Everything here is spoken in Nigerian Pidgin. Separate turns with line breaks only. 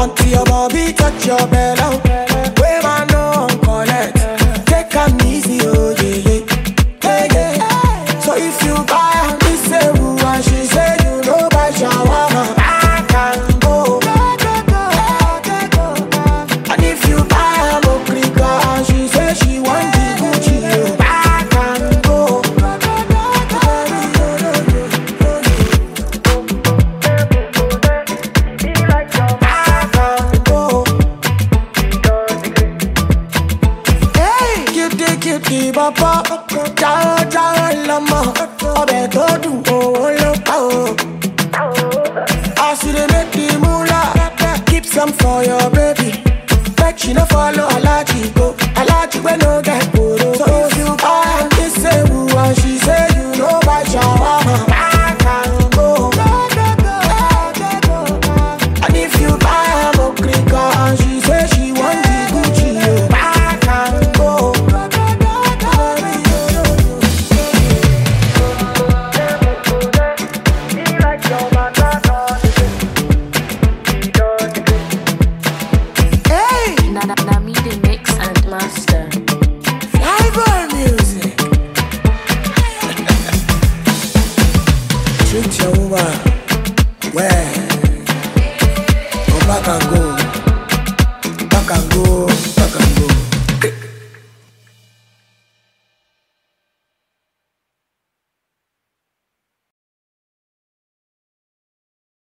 Until your body touch your belly. Where I know collect. Take am easy, oh yeah, yeah, yeah, yeah. So if you buy her, me say who and she say you know buy shawarma. I can go. And if you buy her mokrika and she say she want the Gucci, I can go. Cutie papa, ciao ciao lama, obe to do oh loka oh. I see they make the moolah, keep some for your baby. Bet she no follow Alaji go, Alaji we no get poro. So if you buy this say who and she say you know buy shawarma, I can go. And if you buy a mokrika and she say she want the Gucci, I can go.
Nami the mix and master.
Flavor music. Treat your woman well. Go back and go. Back and go.